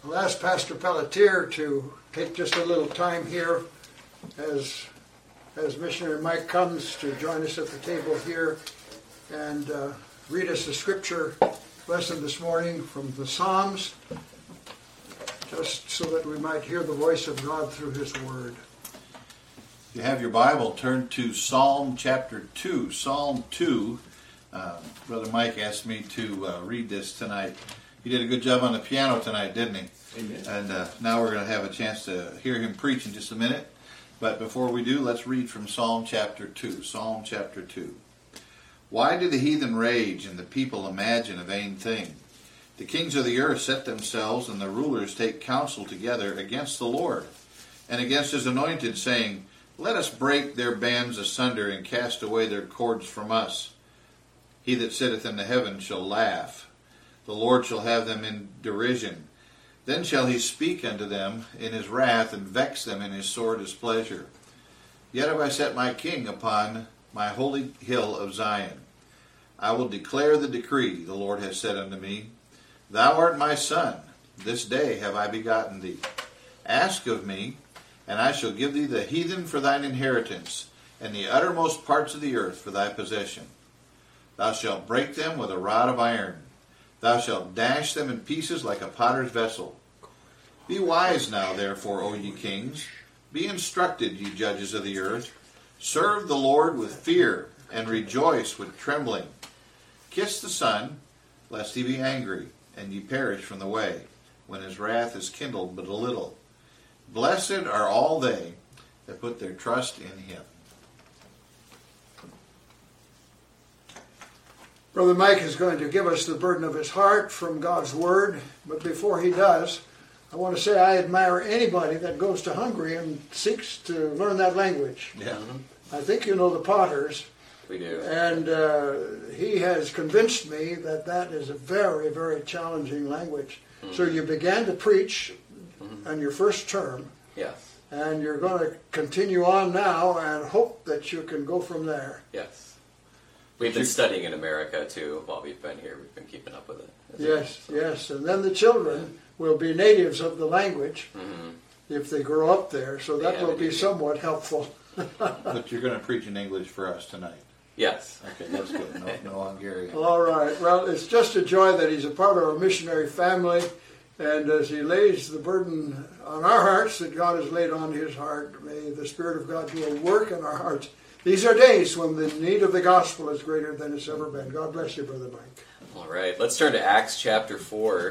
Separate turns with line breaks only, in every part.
I'll ask Pastor Pelletier to take just a little time here as Missionary Mike comes to join us at the table here and read us the scripture lesson this morning from the Psalms, just so that we might hear the voice of God through His Word.
If you have your Bible, turn to Psalm chapter 2. Psalm 2. Brother Mike asked me to read this tonight. He did a good job on the piano tonight, didn't he?
Amen.
And now we're going to have a chance to hear him preach in just a minute. But before we do, let's read from Psalm chapter 2. Psalm chapter 2. Why do the heathen rage and the people imagine a vain thing? The kings of the earth set themselves, and the rulers take counsel together against the Lord and against His anointed, saying, Let us break their bands asunder and cast away their cords from us. He that sitteth in the heavens shall laugh. The Lord shall have them in derision. Then shall He speak unto them in His wrath, and vex them in His sore displeasure. Yet have I set my king upon my holy hill of Zion. I will declare the decree the Lord has said unto me. Thou art my son, this day have I begotten thee. Ask of me, and I shall give thee the heathen for thine inheritance, and the uttermost parts of the earth for thy possession. Thou shalt break them with a rod of iron. Thou shalt dash them in pieces like a potter's vessel. Be wise now, therefore, O ye kings. Be instructed, ye judges of the earth. Serve the Lord with fear, and rejoice with trembling. Kiss the Son, lest He be angry, and ye perish from the way, when His wrath is kindled but a little. Blessed are all they that put their trust in Him.
Brother Mike is going to give us the burden of his heart from God's Word, but before he does, I want to say I admire anybody that goes to Hungary and seeks to learn that language.
Yeah.
I think you know the Potters.
We do.
And he has convinced me that that is a very, very challenging language. Mm-hmm. So you began to preach on your first term.
Yes.
And you're going to continue on now and hope that you can go from there.
Yes. We've been studying in America, too, while we've been here. We've been keeping up with it.
Yes. And then the children will be natives of the language if they grow up there. So that will be somewhat helpful.
But you're going to preach in English for us tonight.
Yes.
Okay, that's good. No Hungarian.
All right. Well, it's just a joy that he's a part of our missionary family. And as he lays the burden on our hearts that God has laid on his heart, may the Spirit of God do a work in our hearts. These are days when the need of the gospel is greater than it's ever been. God bless you, Brother Mike.
All right. Let's turn to Acts chapter 4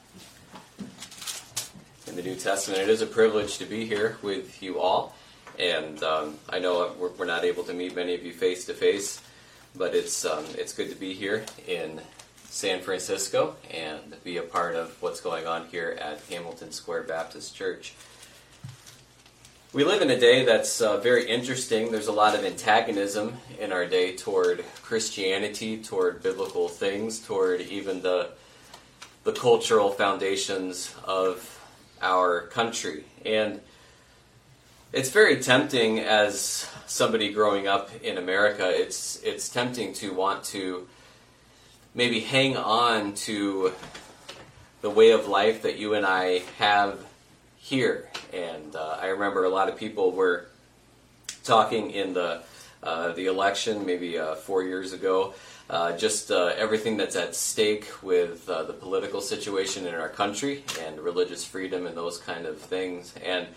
in the New Testament. It is a privilege to be here with you all. And I know we're not able to meet many of you face to face, but it's good to be here in San Francisco and be a part of what's going on here at Hamilton Square Baptist Church. We live in a day that's very interesting. There's a lot of antagonism in our day toward Christianity, toward biblical things, toward even the cultural foundations of our country. And it's very tempting as somebody growing up in America, it's tempting to want to maybe hang on to the way of life that you and I have here. And I remember a lot of people were talking in the election maybe 4 years ago, just everything that's at stake with the political situation in our country and religious freedom and those kind of things. And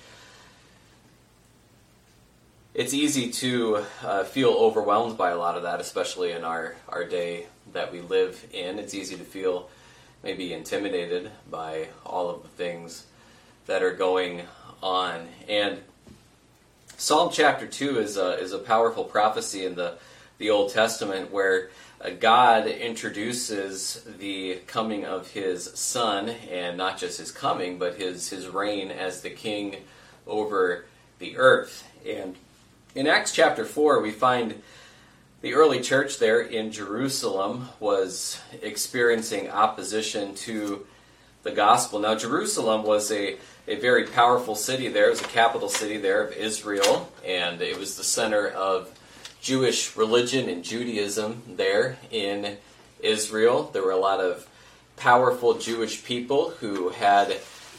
it's easy to feel overwhelmed by a lot of that, especially in our day that we live in. It's easy to feel maybe intimidated by all of the things that are going on. And Psalm chapter 2 is a powerful prophecy in the Old Testament where God introduces the coming of His Son, and not just His coming, but His reign as the King over the earth. And in Acts chapter 4, we find the early church there in Jerusalem was experiencing opposition to the gospel. Now, Jerusalem was a very powerful city there. It was a capital city there of Israel, and it was the center of Jewish religion and Judaism there in Israel. There were a lot of powerful Jewish people who had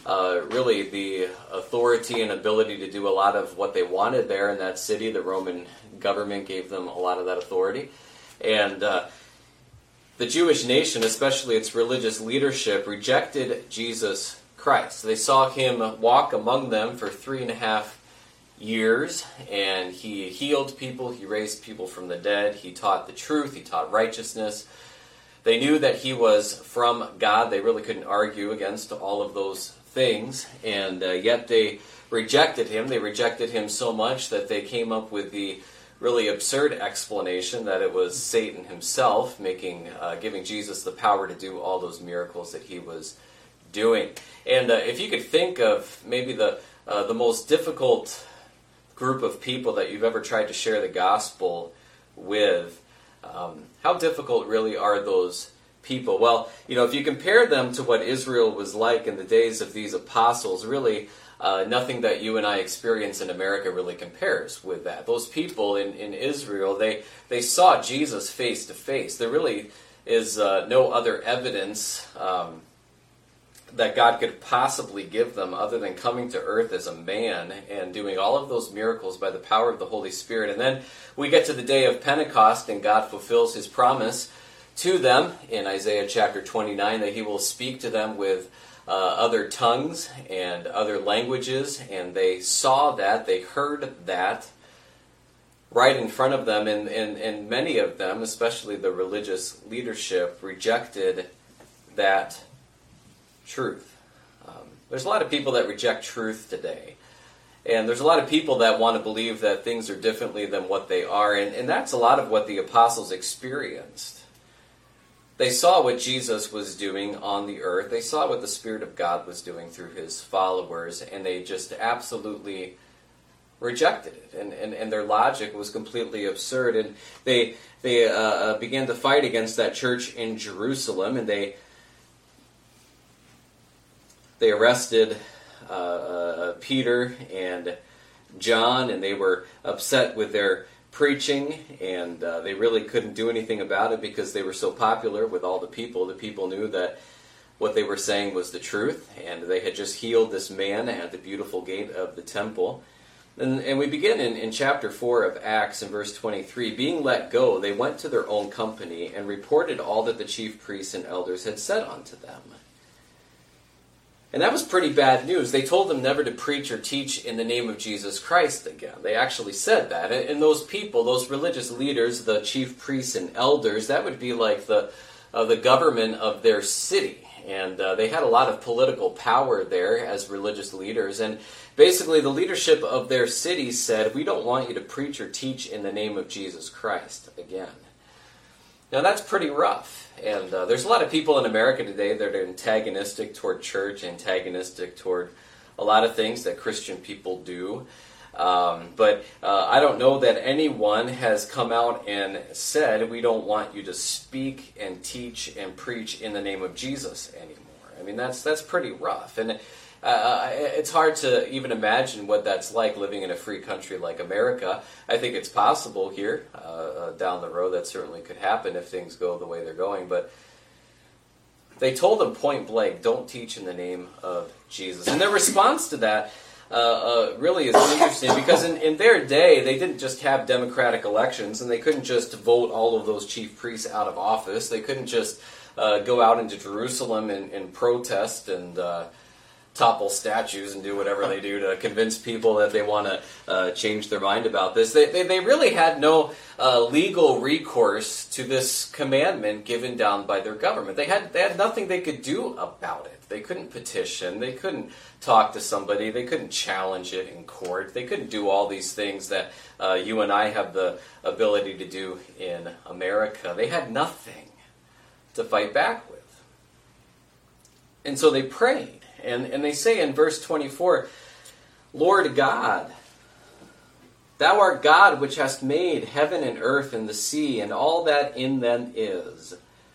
really the authority and ability to do a lot of what they wanted there in that city. The Roman government gave them a lot of that authority. And the Jewish nation, especially its religious leadership, rejected Jesus Christ. They saw him walk among them for 3.5 years, and he healed people, he raised people from the dead, he taught the truth, he taught righteousness. They knew that he was from God. They really couldn't argue against all of those things, and yet they rejected him. They rejected him so much that they came up with the really absurd explanation that it was Satan himself giving Jesus the power to do all those miracles that he was doing. And if you could think of maybe the most difficult group of people that you've ever tried to share the gospel with, how difficult really are those people? Well, if you compare them to what Israel was like in the days of these apostles, really nothing that you and I experience in America really compares with that. Those people in Israel, they saw Jesus face to face. There really is no other evidence that God could possibly give them other than coming to earth as a man and doing all of those miracles by the power of the Holy Spirit. And then we get to the day of Pentecost, and God fulfills his promise to them in Isaiah chapter 29 that he will speak to them with other tongues and other languages, and they saw that, they heard that right in front of them, and many of them, especially the religious leadership, rejected that truth. There's a lot of people that reject truth today. And there's a lot of people that want to believe that things are differently than what they are. And that's a lot of what the apostles experienced. They saw what Jesus was doing on the earth. They saw what the Spirit of God was doing through his followers. And they just absolutely rejected it. And their logic was completely absurd. And they began to fight against that church in Jerusalem. And they arrested Peter and John, and they were upset with their preaching, and they really couldn't do anything about it because they were so popular with all the people. The people knew that what they were saying was the truth, and they had just healed this man at the beautiful gate of the temple. And we begin in chapter 4 of Acts in verse 23. Being let go, they went to their own company and reported all that the chief priests and elders had said unto them. And that was pretty bad news. They told them never to preach or teach in the name of Jesus Christ again. They actually said that. And those people, those religious leaders, the chief priests and elders, that would be like the government of their city. And they had a lot of political power there as religious leaders. And basically the leadership of their city said, we don't want you to preach or teach in the name of Jesus Christ again. Now that's pretty rough. And there's a lot of people in America today that are antagonistic toward church, antagonistic toward a lot of things that Christian people do. But I don't know that anyone has come out and said, we don't want you to speak and teach and preach in the name of Jesus anymore. I mean, that's pretty rough. And it's hard to even imagine what that's like living in a free country like America. I think it's possible here down the road. That certainly could happen if things go the way they're going. But they told them point blank, don't teach in the name of Jesus. And their response to that really is interesting because in their day, they didn't just have democratic elections, and they couldn't just vote all of those chief priests out of office. They couldn't just go out into Jerusalem and protest and topple statues and do whatever they do to convince people that they want to change their mind about this. They really had no legal recourse to this commandment given down by their government. They had nothing they could do about it. They couldn't petition. They couldn't talk to somebody. They couldn't challenge it in court. They couldn't do all these things that you and I have the ability to do in America. They had nothing to fight back with. And so they prayed. And they say in verse 24, Lord God, thou art God which hast made heaven and earth and the sea and all that in them is,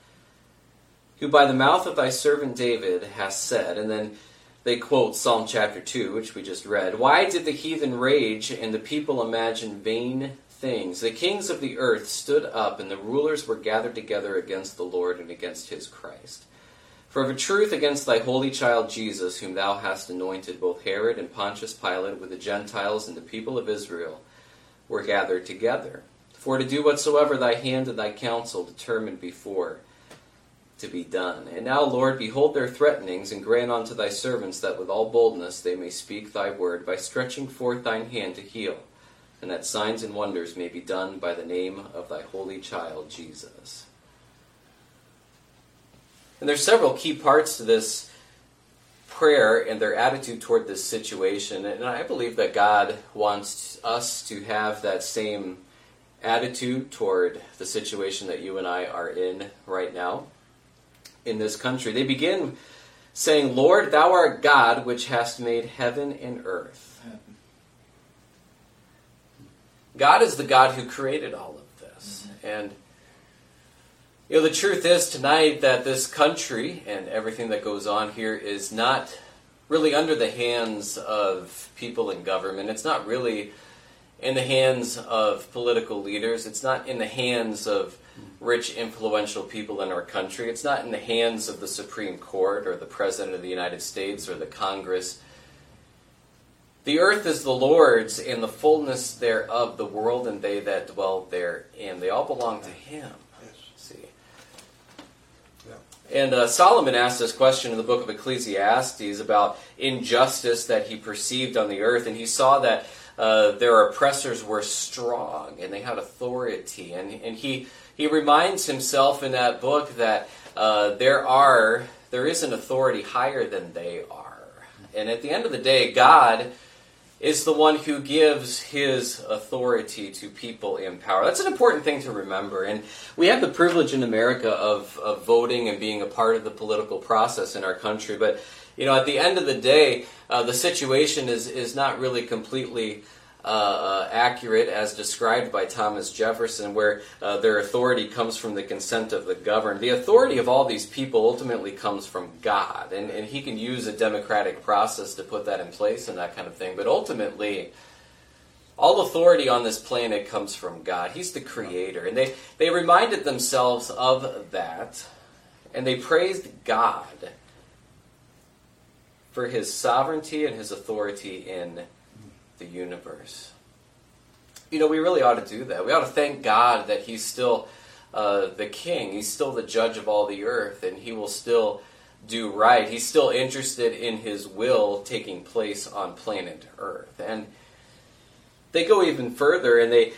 who by the mouth of thy servant David hast said, and then they quote Psalm chapter 2, which we just read, why did the heathen rage and the people imagine vain things? The kings of the earth stood up and the rulers were gathered together against the Lord and against his Christ. For of a truth against thy holy child Jesus, whom thou hast anointed, both Herod and Pontius Pilate with the Gentiles and the people of Israel were gathered together, for to do whatsoever thy hand and thy counsel determined before to be done. And now, Lord, behold their threatenings, and grant unto thy servants that with all boldness they may speak thy word, by stretching forth thine hand to heal, and that signs and wonders may be done by the name of thy holy child Jesus. And there's several key parts to this prayer and their attitude toward this situation. And I believe that God wants us to have that same attitude toward the situation that you and I are in right now in this country. They begin saying, Lord, thou art God, which hast made heaven and earth. God is the God who created all of this. And the truth is tonight that this country and everything that goes on here is not really under the hands of people in government. It's not really in the hands of political leaders. It's not in the hands of rich, influential people in our country. It's not in the hands of the Supreme Court or the President of the United States or the Congress. The earth is the Lord's, and the fullness thereof, the world and they that dwell therein. They all belong to Him. See. And Solomon asked this question in the book of Ecclesiastes about injustice that he perceived on the earth, and he saw that their oppressors were strong and they had authority. And he reminds himself in that book that there is an authority higher than they are. And at the end of the day, God is the one who gives His authority to people in power. That's an important thing to remember. And we have the privilege in America of voting and being a part of the political process in our country. But, at the end of the day, the situation is not really completely accurate as described by Thomas Jefferson, where their authority comes from the consent of the governed. The authority of all these people ultimately comes from God, and He can use a democratic process to put that in place and that kind of thing. But ultimately, all authority on this planet comes from God. He's the Creator. And they reminded themselves of that, and they praised God for His sovereignty and His authority in the universe. We really ought to do that. We ought to thank God that He's still the King. He's still the judge of all the earth, and He will still do right. He's still interested in His will taking place on planet Earth. And they go even further, and they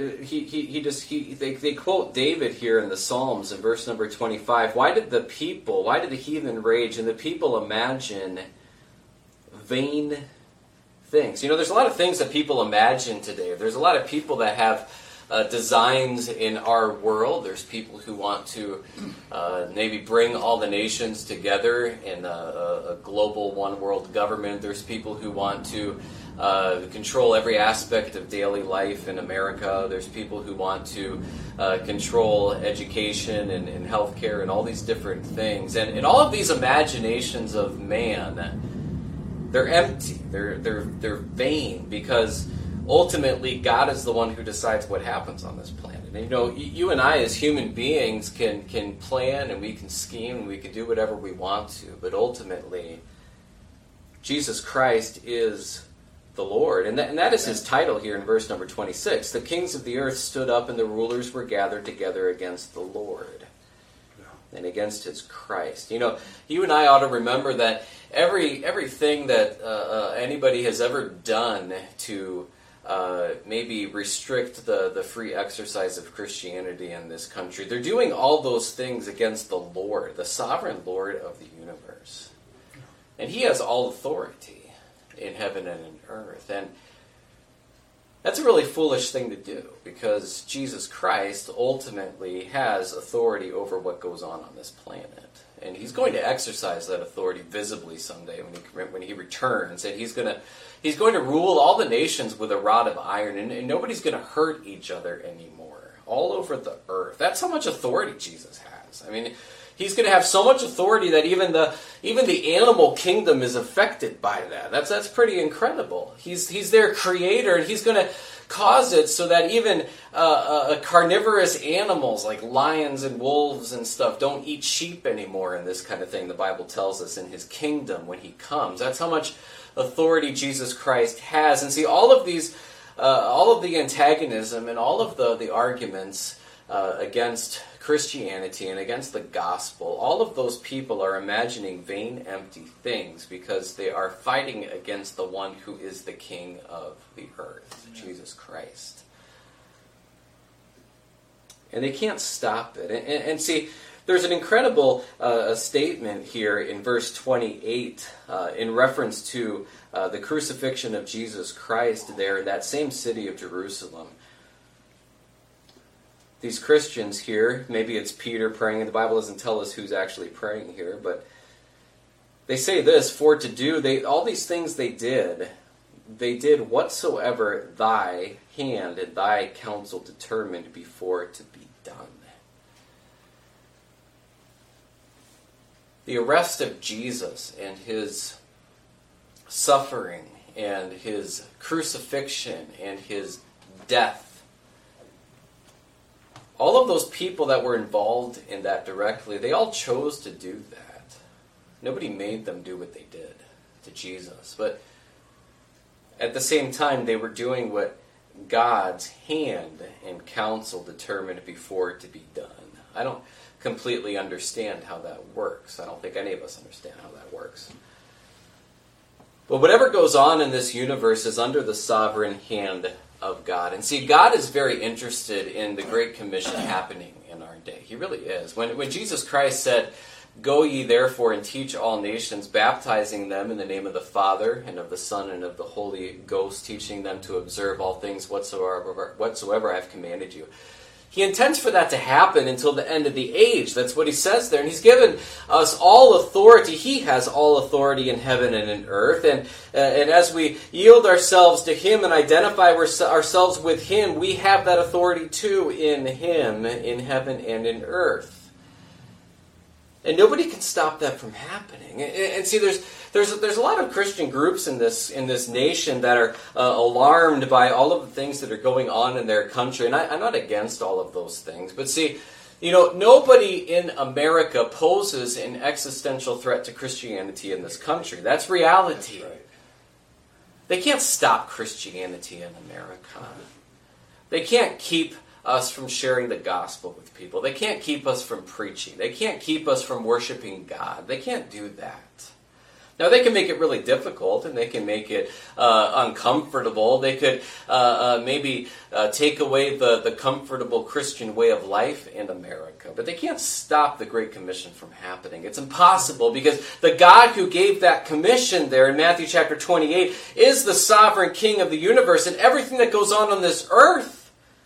quote David here in the Psalms in verse number 25. Why did the heathen rage, and the people imagine vain things? There's a lot of things that people imagine today. There's a lot of people that have designs in our world. There's people who want to maybe bring all the nations together in a global one world government. There's people who want to control every aspect of daily life in America. There's people who want to control education and healthcare and all these different things. And all of these imaginations of man, they're empty. They're vain, because ultimately God is the one who decides what happens on this planet. And you and I as human beings can plan, and we can scheme, and we can do whatever we want to. But ultimately, Jesus Christ is the Lord. And that is His title here in verse number 26. The kings of the earth stood up, and the rulers were gathered together against the Lord and against His Christ. You and I ought to remember that everything that anybody has ever done to maybe restrict the free exercise of Christianity in this country, they're doing all those things against the Lord, the sovereign Lord of the universe. And He has all authority in heaven and in earth. And that's a really foolish thing to do, because Jesus Christ ultimately has authority over what goes on this planet. And He's going to exercise that authority visibly someday when He returns. And He's going to rule all the nations with a rod of iron, and nobody's going to hurt each other anymore all over the earth. That's how much authority Jesus has. He's going to have so much authority that even the animal kingdom is affected by that. That's pretty incredible. He's their creator, and he's going to cause it so that even carnivorous animals like lions and wolves and stuff don't eat sheep anymore and this kind of thing. The Bible tells us in his kingdom when he comes. That's how much authority Jesus Christ has. And see, all of the antagonism and all of the arguments against Christianity and against the gospel, all of those people are imagining vain, empty things because they are fighting against the one who is the King of the earth, Jesus Christ. And they can't stop it. And see, there's an incredible statement here in verse 28 in reference to the crucifixion of Jesus Christ there in that same city of Jerusalem. These Christians here, maybe it's Peter praying, and the Bible doesn't tell us who's actually praying here, but they say this, for to do, all these things they did whatsoever thy hand and thy counsel determined before to be done. The arrest of Jesus and his suffering and his crucifixion and his death, all of those people that were involved in that directly, they all chose to do that. Nobody made them do what they did to Jesus. But at the same time, they were doing what God's hand and counsel determined before it to be done. I don't completely understand how that works. I don't think any of us understand how that works. But whatever goes on in this universe is under the sovereign hand of God. And see, God is very interested in the Great Commission happening in our day. He really is. When Jesus Christ said, "Go ye therefore and teach all nations, baptizing them in the name of the Father and of the Son and of the Holy Ghost, teaching them to observe all things whatsoever I have commanded you." He intends for that to happen until the end of the age. That's what he says there. And he's given us all authority. He has all authority in heaven and in earth. And as we yield ourselves to him and identify ourselves with him, we have that authority too in him, in heaven and in earth. And nobody can stop that from happening. And see, there's a lot of Christian groups in this nation that are alarmed by all of the things that are going on in their country. And I'm not against all of those things. But see, nobody in America poses an existential threat to Christianity in this country. That's reality.
That's right.
They can't stop Christianity in America. They can't keep us from sharing the gospel with people. They can't keep us from preaching. They can't keep us from worshiping God. They can't do that. Now, they can make it really difficult, and they can make it uncomfortable. They could maybe take away the comfortable Christian way of life in America. But they can't stop the Great Commission from happening. It's impossible, because the God who gave that commission there in Matthew chapter 28 is the sovereign King of the universe, and everything that goes on this earth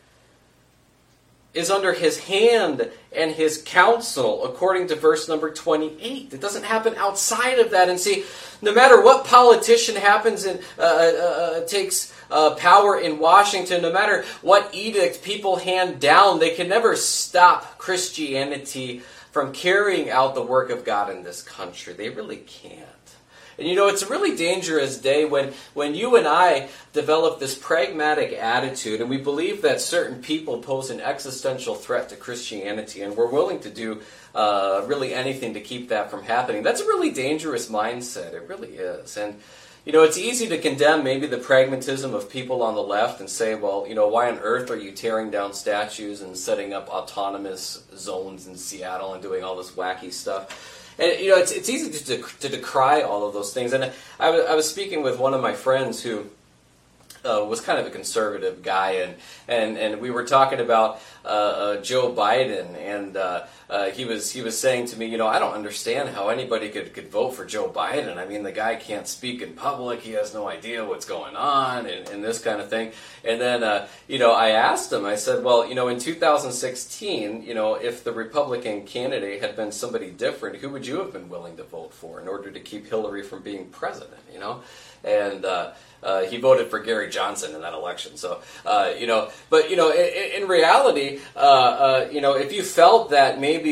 is under his hand and his counsel, according to verse number 28. It doesn't happen outside of that. And see, no matter what politician happens and takes power in Washington, no matter what edict people hand down, they can never stop Christianity from carrying out the work of God in this country. They really can't. And it's a really dangerous day when you and I develop this pragmatic attitude and we believe that certain people pose an existential threat to Christianity, and we're willing to do really anything to keep that from happening. That's a really dangerous mindset. It really is. And it's easy to condemn maybe the pragmatism of people on the left and say, well, why on earth are you tearing down statues and setting up autonomous zones in Seattle and doing all this wacky stuff? And it's easy to decry all of those things. And I was speaking with one of my friends who was kind of a conservative guy, and we were talking about Joe Biden, and he was saying to me, I don't understand how anybody could vote for Joe Biden. I mean, the guy can't speak in public, he has no idea what's going on, and this kind of thing. And then, I asked him, I said, well, in 2016, if the Republican candidate had been somebody different, who would you have been willing to vote for in order to keep Hillary from being president, And he voted for Gary Johnson in that election. So, but in reality, if you felt that maybe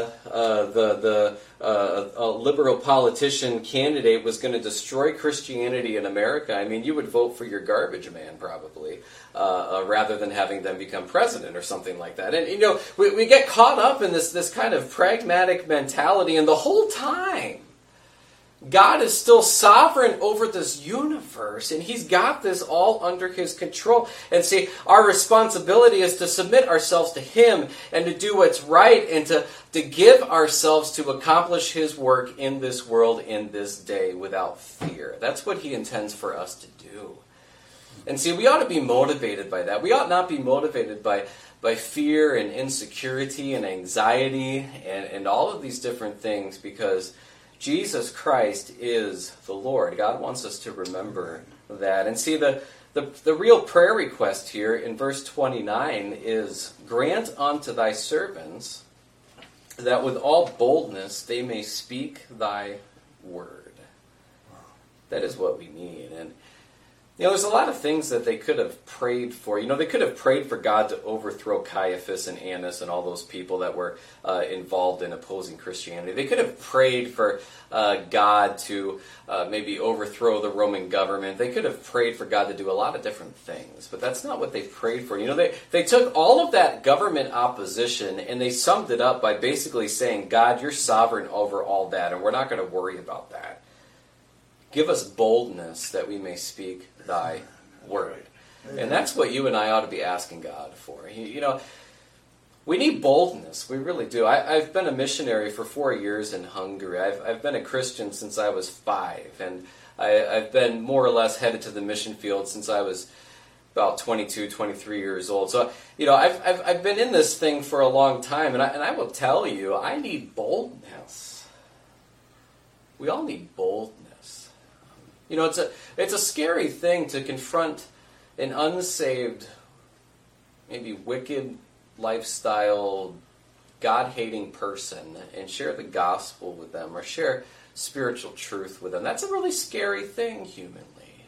a liberal politician candidate was going to destroy Christianity in America, I mean, you would vote for your garbage man probably, rather than having them become president or something like that. And we get caught up in this kind of pragmatic mentality, and the whole time God is still sovereign over this universe, and He's got this all under His control. And see, our responsibility is to submit ourselves to Him and to do what's right and to give ourselves to accomplish His work in this world, in this day, without fear. That's what He intends for us to do. And see, we ought to be motivated by that. We ought not be motivated by fear and insecurity and anxiety and all of these different things, because Jesus Christ is the Lord. God wants us to remember that. And see, the real prayer request here in verse 29 is, grant unto thy servants that with all boldness they may speak thy word. That is what we need. And there's a lot of things that they could have prayed for. They could have prayed for God to overthrow Caiaphas and Annas and all those people that were involved in opposing Christianity. They could have prayed for God to maybe overthrow the Roman government. They could have prayed for God to do a lot of different things. But that's not what they prayed for. They took all of that government opposition and they summed it up by basically saying, God, you're sovereign over all that, and we're not going to worry about that. Give us boldness that we may speak thy word. And that's what you and I ought to be asking God for. We need boldness. We really do. I've been a missionary for 4 years in Hungary. I've been a Christian since I was 5. And I've been more or less headed to the mission field since I was about 22, 23 years old. So, I've been in this thing for a long time. And I will tell you, I need boldness. We all need boldness. It's a scary thing to confront an unsaved, maybe wicked lifestyle, God-hating person and share the gospel with them or share spiritual truth with them. That's a really scary thing humanly.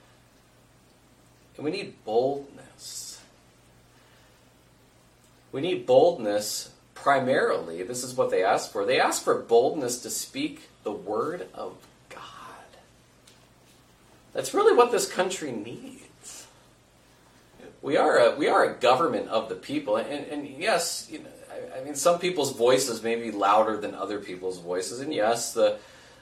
And we need boldness. We need boldness primarily. This is what they ask for. They ask for boldness to speak the word of God. That's really what this country needs. We are a government of the people, and yes, some people's voices may be louder than other people's voices, and yes, there's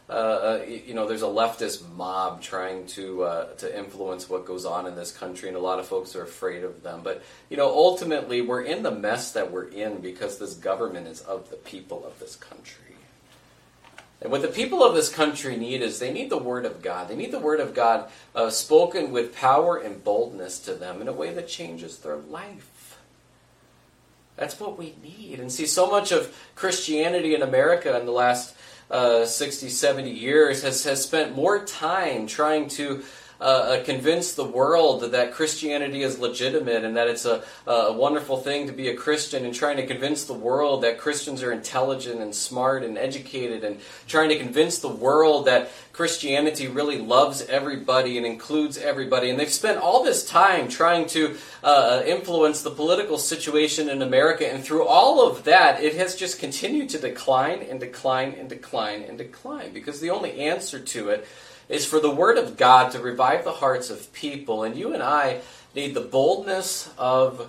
a leftist mob trying to influence what goes on in this country, and a lot of folks are afraid of them. But ultimately, we're in the mess that we're in because this government is of the people of this country. And what the people of this country need is they need the Word of God. They need the Word of God spoken with power and boldness to them in a way that changes their life. That's what we need. And see, so much of Christianity in America in the last 60, 70 years has spent more time trying to convince the world that Christianity is legitimate and that it's a wonderful thing to be a Christian, and trying to convince the world that Christians are intelligent and smart and educated, and trying to convince the world that Christianity really loves everybody and includes everybody. And they've spent all this time trying to influence the political situation in America, and through all of that, it has just continued to decline and decline and decline and decline, because the only answer to it is for the Word of God to revive the hearts of people. And you and I need the boldness of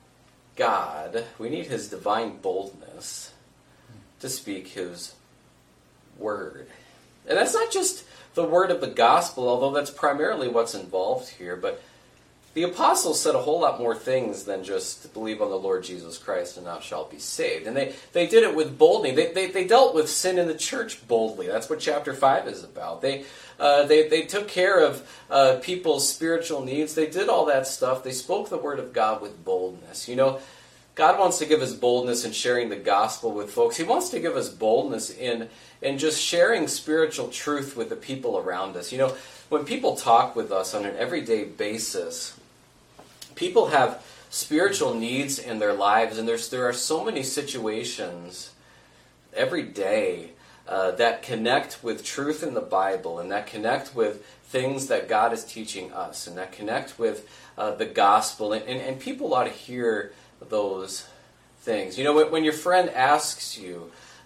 God. We need His divine boldness to speak His Word. And that's not just the word of the gospel, although that's primarily what's involved here. But the apostles said a whole lot more things than just believe on the Lord Jesus Christ and thou shalt be saved. And they did it with boldness. They dealt with sin in the church boldly. That's what chapter 5 is about. They took care of people's spiritual needs. They did all that stuff. They spoke the word of God with boldness. God wants to give us boldness in sharing the gospel with folks. He wants to give us boldness in just sharing spiritual truth with the people around us. When people talk with us on an everyday basis, people have spiritual needs in their lives, and there are so many situations every day that connect with truth in the Bible, and that connect with things that God is teaching us, and that connect with the gospel. And people ought to hear those things. You know, when your friend asks you,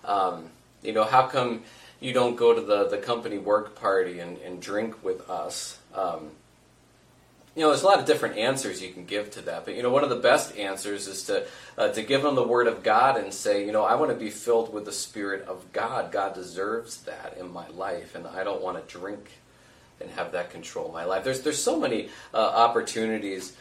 how come you don't go to the company work party and drink with us? There's a lot of different answers you can give to that. But, one of the best answers is to give them the Word of God and say, I want to be filled with the Spirit of God. God deserves that in my life, and I don't want to drink and have that control my life. There's so many opportunities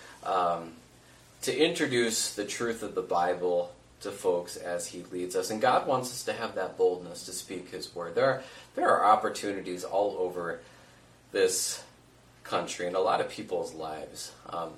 to introduce the truth of the Bible to folks as He leads us. And God wants us to have that boldness to speak His Word. There are opportunities all over this country and a lot of people's lives.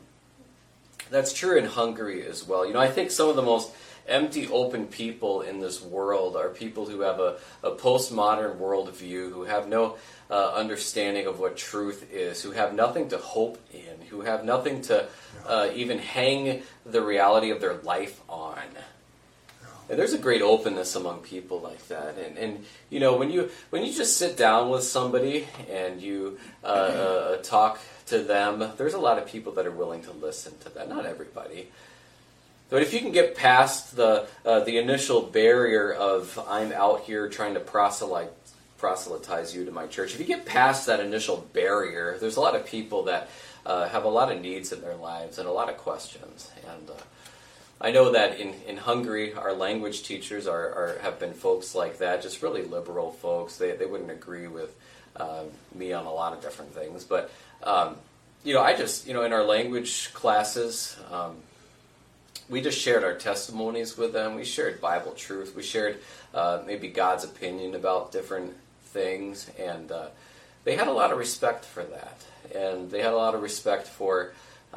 That's true in Hungary as well. I think some of the most empty, open people in this world are people who have a postmodern worldview, who have no understanding of what truth is, who have nothing to hope in, who have nothing to even hang the reality of their life on. And there's a great openness among people like that. And when you just sit down with somebody and you talk to them, there's a lot of people that are willing to listen to that. Not everybody. But if you can get past the initial barrier of I'm out here trying to proselytize you to my church, if you get past that initial barrier, there's a lot of people that have a lot of needs in their lives and a lot of questions. And I know that in Hungary, our language teachers have been folks like that, just really liberal folks. They wouldn't agree with me on a lot of different things. But, I just, in our language classes, we just shared our testimonies with them. We shared Bible truth. We shared maybe God's opinion about different things. And they had a lot of respect for that. And they had a lot of respect for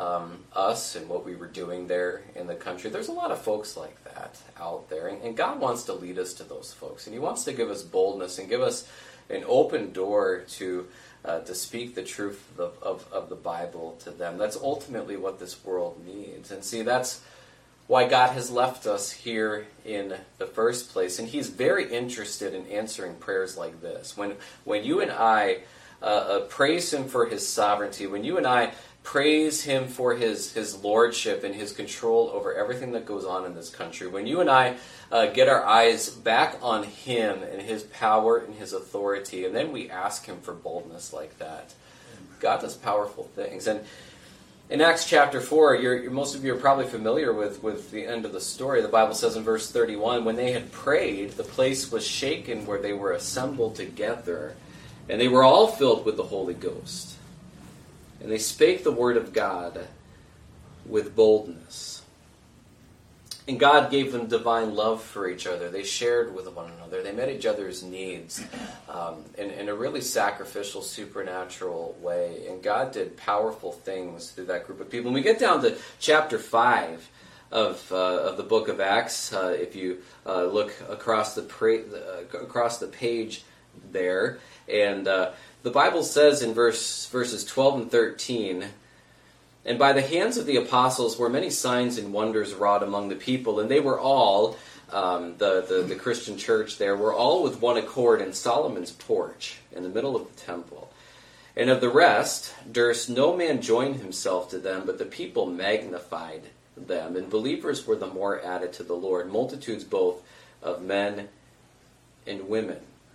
us and what we were doing there in the country. There's a lot of folks like that out there, and God wants to lead us to those folks, and He wants to give us boldness and give us an open door to speak the truth of the Bible to them. That's ultimately what this world needs. And see, that's why God has left us here in the first place, and He's very interested in answering prayers like this. When you and I praise Him for His sovereignty, when you and I praise Him for His lordship and His control over everything that goes on in this country, when you and I get our eyes back on Him and His power and His authority, and then we ask Him for boldness like that, God does powerful things. And in Acts chapter 4, most of you are probably familiar with the end of the story. The Bible says in verse 31, when they had prayed, the place was shaken where they were assembled together, and they were all filled with the Holy Ghost. And they spake the word of God with boldness. And God gave them divine love for each other. They shared with one another. They met each other's needs in a really sacrificial, supernatural way. And God did powerful things through that group of people. When we get down to chapter 5 of the book of Acts, if you look across the page there, and the Bible says in verses 12 and 13, and by the hands of the apostles were many signs and wonders wrought among the people, and they were all, the Christian church there, were all with one accord in Solomon's porch in the middle of the temple. And of the rest durst no man join himself to them, but the people magnified them, and believers were the more added to the Lord, multitudes both of men and women.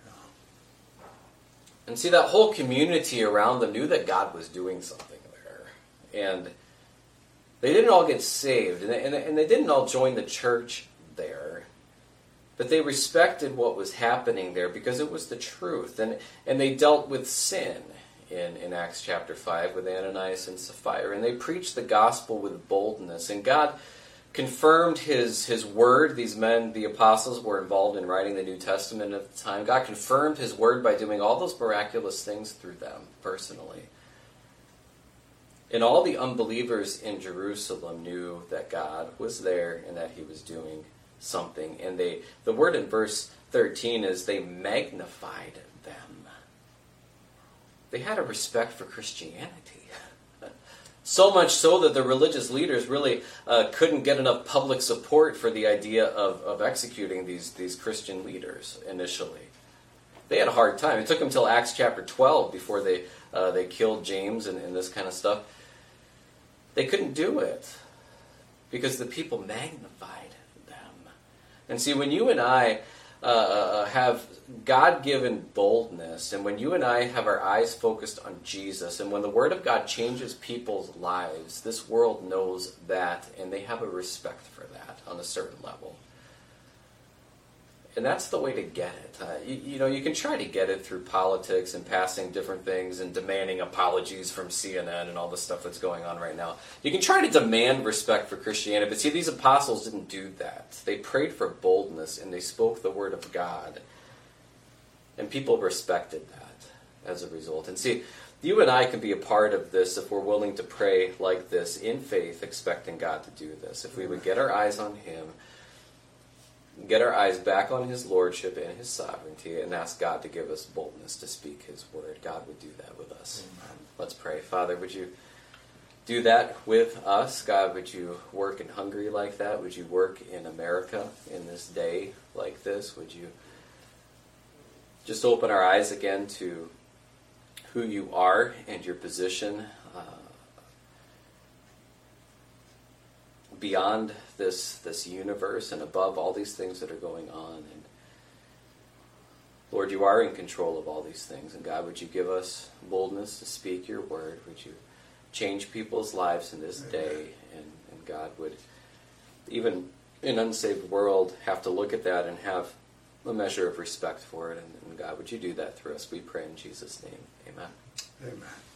And see, that whole community around them knew that God was doing something there. And they didn't all get saved, and they didn't all join the church there. But they respected what was happening there because it was the truth. And they dealt with sin in Acts chapter 5 with Ananias and Sapphira. And they preached the gospel with boldness. And God confirmed His word. These men, the apostles, were involved in writing the New Testament at the time. God confirmed His word by doing all those miraculous things through them personally. And all the unbelievers in Jerusalem knew that God was there and that He was doing something. And the word in verse 13 is they magnified them. They had a respect for Christianity. So much so that the religious leaders really couldn't get enough public support for the idea of executing these Christian leaders initially. they had a hard time. It took them till Acts chapter 12 before they killed James and this kind of stuff. They couldn't do it because the people magnified them. And see, when you and I have God-given boldness, and when you and I have our eyes focused on Jesus, and when the Word of God changes people's lives, this world knows that, and they have a respect for that on a certain level. And that's the way to get it. You can try to get it through politics and passing different things and demanding apologies from CNN and all the stuff that's going on right now. You can try to demand respect for Christianity, but see, these apostles didn't do that. They prayed for boldness, and they spoke the word of God. And people respected that as a result. And see, you and I can be a part of this if we're willing to pray like this in faith, expecting God to do this. If we would get our eyes on Him, get our eyes back on His lordship and His sovereignty, and ask God to give us boldness to speak His word. God would do that with us. Let's pray. Father, would you do that with us? God, would you work in Hungary like that? Would you work in America in this day like this? Would you just open our eyes again to who you are and your position beyond this universe and above all these things that are going on. And Lord, you are in control of all these things. And God, would you give us boldness to speak your word? Would you change people's lives in this day? And God, would even an unsaved world have to look at that and have a measure of respect for it. And God, would you do that through us? We pray in Jesus' name. Amen.
Amen.